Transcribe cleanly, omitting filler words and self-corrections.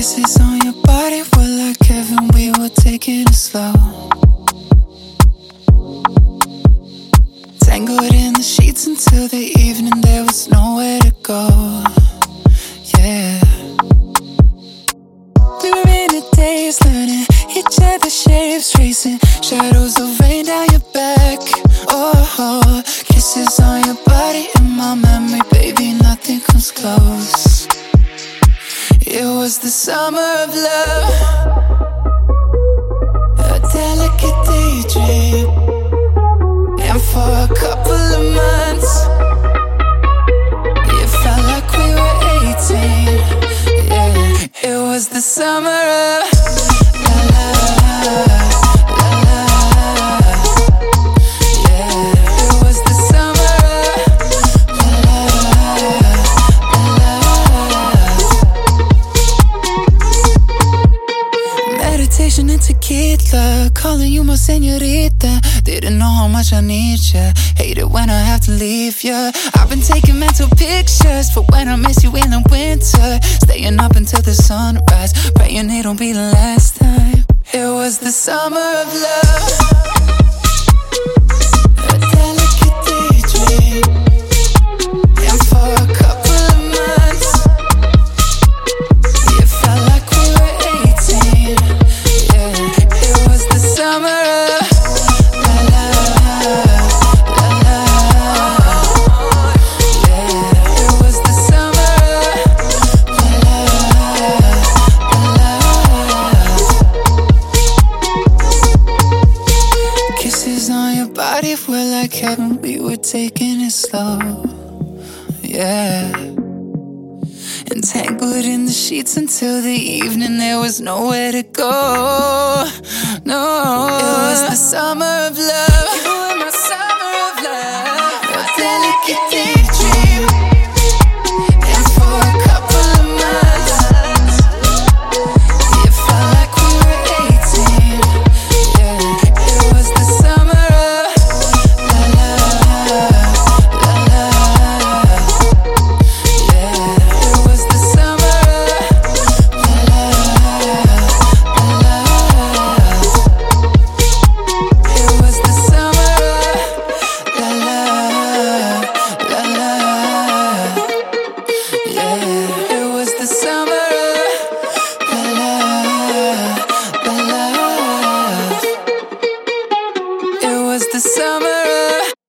Kisses on your body were like heaven, we were taking it slow. Tangled in the sheets until the evening, there was nowhere to go. Yeah. We were in a daze, learning each other's shapes, tracing shadows of rain down your back. Oh, kisses on your body in my memory, baby, nothing comes close. It was the summer of love, a delicate daydream. And for a couple of months, it felt like we were 18. Yeah, it was the summer of la la la la. Yeah, it was the summer of la la la. Meditation and tequila, calling you my señorita. Didn't know how much I need ya. Hate it when I have to leave ya. I've been taking mental pictures for when I miss you in the winter. Staying up until the sunrise, praying it'll be the last time. It was the summer of love, a delicate daydream. And for a couple of months, it felt like we were 18. Yeah, it was the summer of body were like heaven, we were taking it slow. Yeah. Entangled in the sheets until the evening, there was nowhere to go. No, it was the summer of love. You were my summer of love, a delicate daydream. And for a couple of months, it felt like we were 18. Yeah, it was the summer. The summer